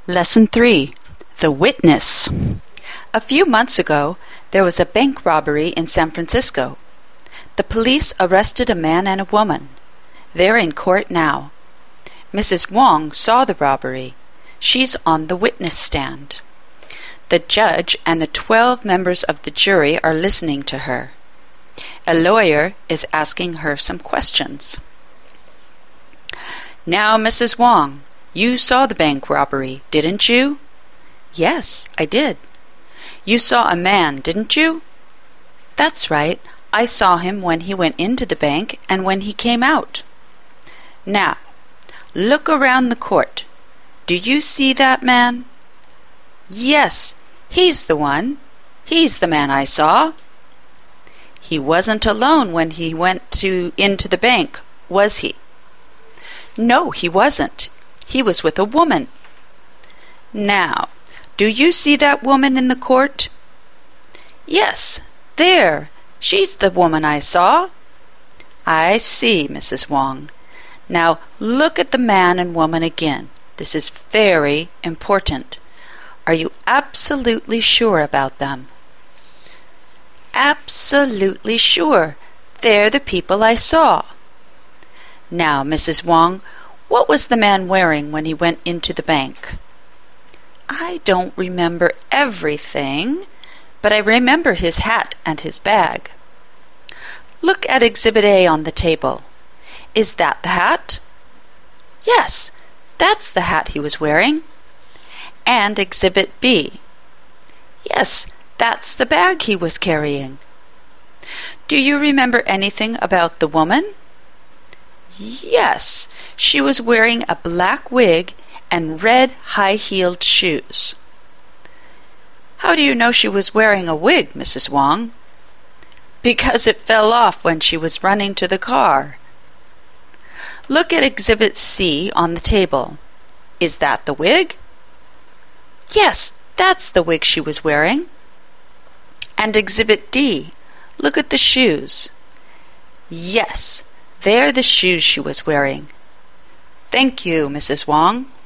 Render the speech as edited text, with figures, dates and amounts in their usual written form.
Lesson 3. The Witness. A few months ago, there was a bank robbery in San Francisco. The police arrested a man and a woman. They're in court now. Mrs. Wong saw the robbery. She's on the witness stand. The judge and the 12 members of the jury are listening to her. A lawyer is asking her some questions. Now, Mrs. Wong, you saw the bank robbery, didn't you? Yes, I did. You saw a man, didn't you? That's right. I saw him when he went into the bank and when he came out. Now, look around the court. Do you see that man? Yes, he's the one. He's the man I saw. He wasn't alone when he went into the bank, was he? No, he wasn't. He was with a woman. Now, do you see that woman in the court? Yes, there. She's the woman I saw. I see, Mrs. Wong. Now, look at the man and woman again. This is very important. Are you absolutely sure about them? Absolutely sure. They're the people I saw. Now, Mrs. Wong, what was the man wearing when he went into the bank? I don't remember everything, but I remember his hat and his bag. Look at Exhibit A on the table. Is that the hat? Yes, that's the hat he was wearing. And Exhibit B. Yes, that's the bag he was carrying. Do you remember anything about the woman? Yes, she was wearing a black wig and red high-heeled shoes. How do you know she was wearing a wig, Mrs. Wong? Because it fell off when she was running to the car. Look at Exhibit C on the table. Is that the wig? Yes, that's the wig she was wearing. And Exhibit D. Look at the shoes. Yes, they're the shoes she was wearing. Thank you, Mrs. Wong.